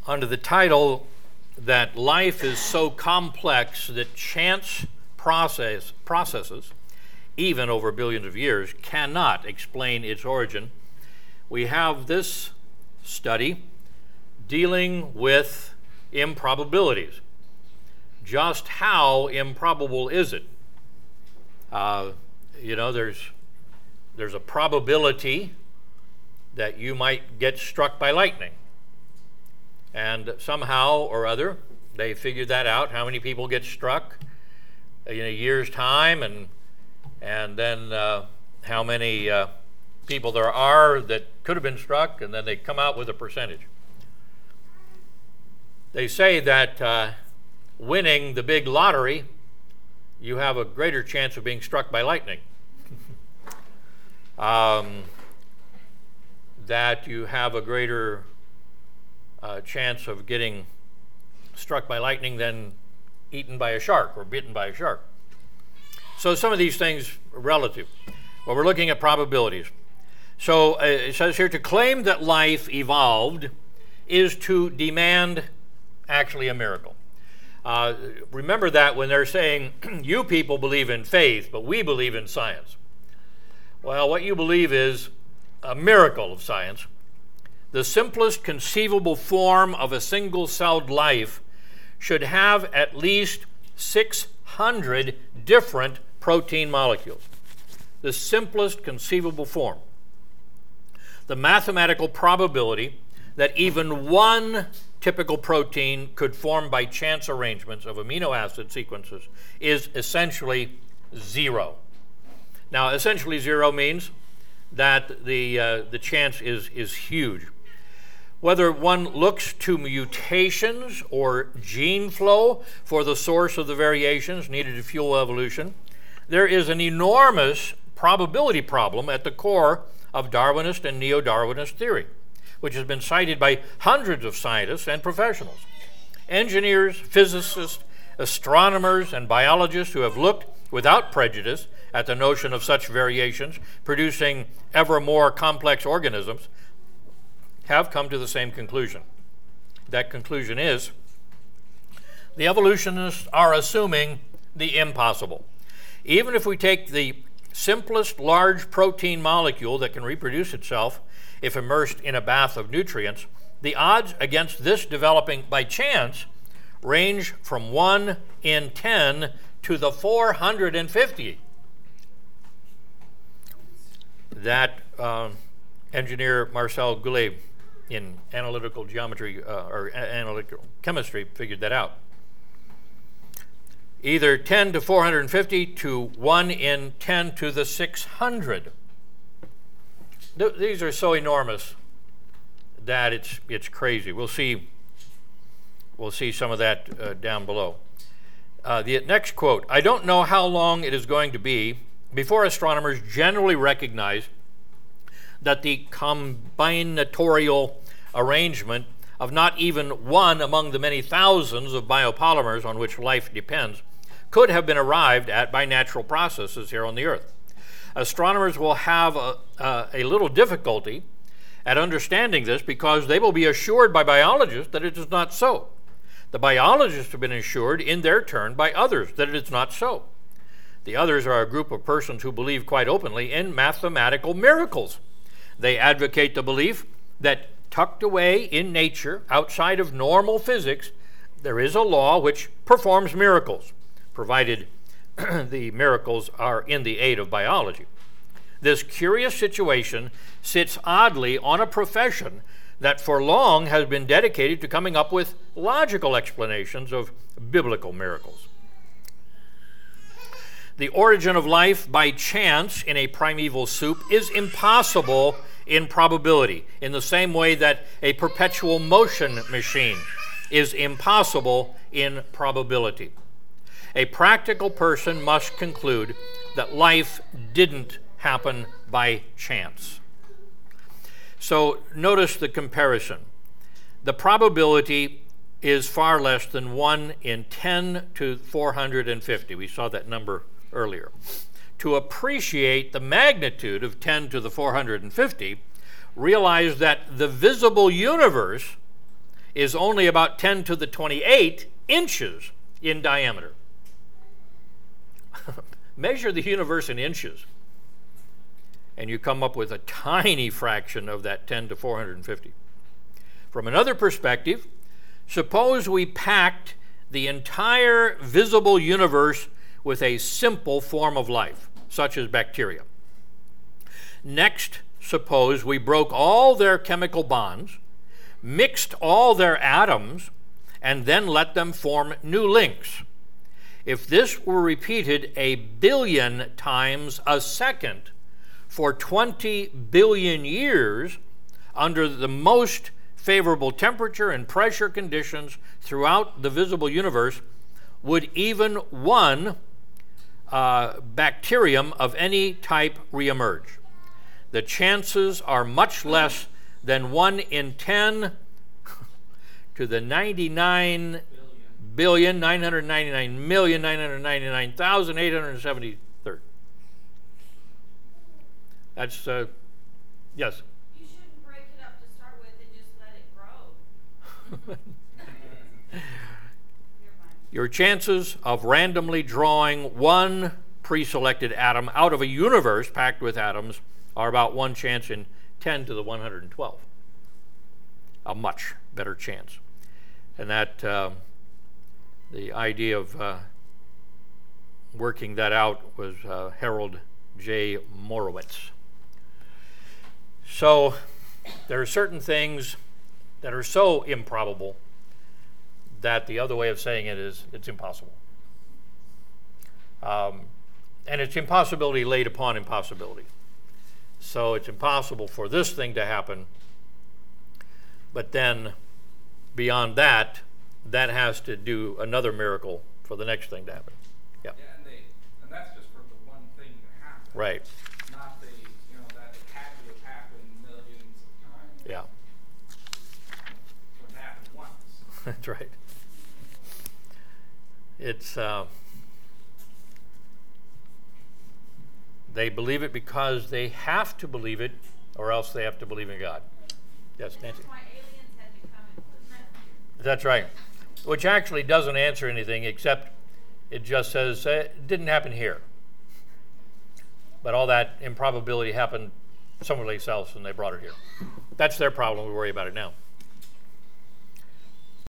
under the title that life is so complex that chance processes, even over billions of years, cannot explain its origin. We have this study dealing with improbabilities. Just how improbable is it? There's a probability that you might get struck by lightning. And somehow or other, they figured that out, how many people get struck in a year's time, and then how many people there are that could have been struck, and then they come out with a percentage. They say that winning the big lottery, you have a greater chance of being struck by lightning. That you have a greater chance of getting struck by lightning than eaten by a shark or bitten by a shark. So some of these things are relative. Well, we're looking at probabilities. So it says here, to claim that life evolved is to demand actually a miracle. Remember that when they're saying, you people believe in faith, but we believe in science. Well, what you believe is a miracle of science. The simplest conceivable form of a single-celled life should have at least 600 different protein molecules. The simplest conceivable form. The mathematical probability that even one typical protein could form by chance arrangements of amino acid sequences is essentially zero. Now, essentially zero means that the chance is huge. Whether one looks to mutations or gene flow for the source of the variations needed to fuel evolution, there is an enormous probability problem at the core of Darwinist and neo-Darwinist theory, which has been cited by hundreds of scientists and professionals. Engineers, physicists, astronomers, and biologists who have looked without prejudice at the notion of such variations producing ever more complex organisms have come to the same conclusion. That conclusion is the evolutionists are assuming the impossible. Even if we take the simplest large protein molecule that can reproduce itself if immersed in a bath of nutrients, the odds against this developing by chance range from 1 in 10 to the 450. That engineer Marcel Goulet in analytical geometry or analytical chemistry figured that out. Either 10 to 450 to 1 in 10 to the 600. These are so enormous that it's crazy. We'll see some of that down below. The next quote, I don't know how long it is going to be before astronomers generally recognize that the combinatorial arrangement of not even one among the many thousands of biopolymers on which life depends could have been arrived at by natural processes here on the Earth. Astronomers will have a little difficulty at understanding this because they will be assured by biologists that it is not so. The biologists have been assured in their turn by others that it is not so. The others are a group of persons who believe quite openly in mathematical miracles. They advocate the belief that tucked away in nature, outside of normal physics, there is a law which performs miracles, provided the miracles are in the aid of biology. This curious situation sits oddly on a profession that for long has been dedicated to coming up with logical explanations of biblical miracles. The origin of life by chance in a primeval soup is impossible in probability, in the same way that a perpetual motion machine is impossible in probability. A practical person must conclude that life didn't happen by chance. So notice the comparison. The probability is far less than 1 in 10 to 450. We saw that number earlier. To appreciate the magnitude of 10 to the 450, realize that the visible universe is only about 10 to the 28 inches in diameter. Measure the universe in inches, and you come up with a tiny fraction of that 10 to 450. From another perspective, suppose we packed the entire visible universe with a simple form of life, such as bacteria. Next, suppose we broke all their chemical bonds, mixed all their atoms, and then let them form new links. If this were repeated 1 billion times a second for 20 billion years under the most favorable temperature and pressure conditions throughout the visible universe, would even one bacterium of any type reemerge? The chances are much less than 1 in 10 to the 99,999,999,873. That's, yes? You shouldn't break it up to start with and just let it grow. Your chances of randomly drawing one pre-selected atom out of a universe packed with atoms are about 1 chance in 10 to the 112. A much better chance. And that, the idea of working that out was Harold J. Morowitz. So there are certain things that are so improbable that the other way of saying it is it's impossible. And it's impossibility laid upon impossibility. So it's impossible for this thing to happen, but then beyond that, that has to do another miracle for the next thing to happen. Yeah. And that's just for the one thing to happen. Right. Not the, that it had to have happened millions of times. Yeah. So it happened once. That's right. It's they believe it because they have to believe it, or else they have to believe in God. Yes, Nancy. That's why aliens had to come and put messages. That's right. Which actually doesn't answer anything, except it just says it didn't happen here. But all that improbability happened somewhere else, and they brought it here. That's their problem. We worry about it now.